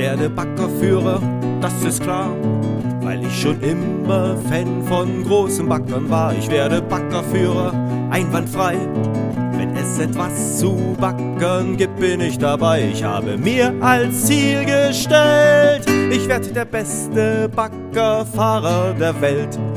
werde Backerführer, das ist klar, weil ich schon immer Fan von großen Backern war. Ich werde Backerführer, einwandfrei. Wenn es etwas zu backern gibt, bin ich dabei. Ich habe mir als Ziel gestellt, ich werde der beste Baggerfahrer der Welt.